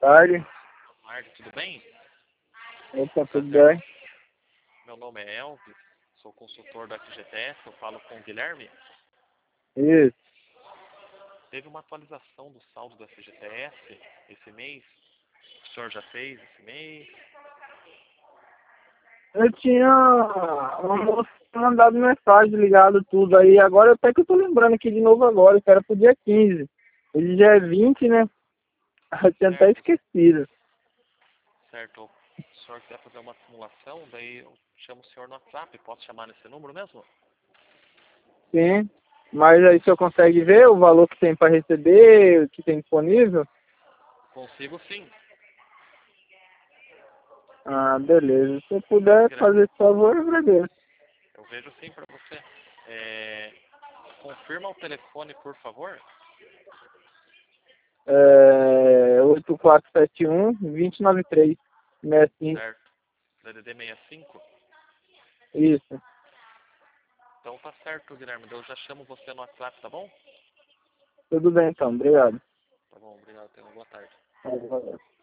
tarde. Boa tarde, tudo bem? Opa, tudo bem? Meu nome é Elvis, sou consultor da FGTS, eu falo com o Guilherme. Isso. Teve uma atualização do saldo da FGTS esse mês. O senhor já fez esse mês? Eu tinha uma moça mandado mensagem, ligado tudo aí. Agora até que eu tô lembrando aqui de novo agora, que era pro dia 15. Hoje já é 20, né? Eu tinha até Certo, esquecido. certo. O senhor quer fazer uma simulação, daí eu chamo o senhor no WhatsApp, posso chamar nesse número mesmo? Sim. Mas aí o senhor consegue ver o valor que tem para receber, o que tem disponível? Consigo sim. Ah, beleza. Se eu puder fazer esse favor, eu agradeço. Eu vejo sim para você. Confirma o telefone, por favor. 8471-2093. 65. Certo. DDD 65. Isso. Então tá certo, Guilherme. Eu já chamo você no WhatsApp, tá bom? Tudo bem então, obrigado. Tá bom, obrigado. Tenha uma boa tarde. Valeu.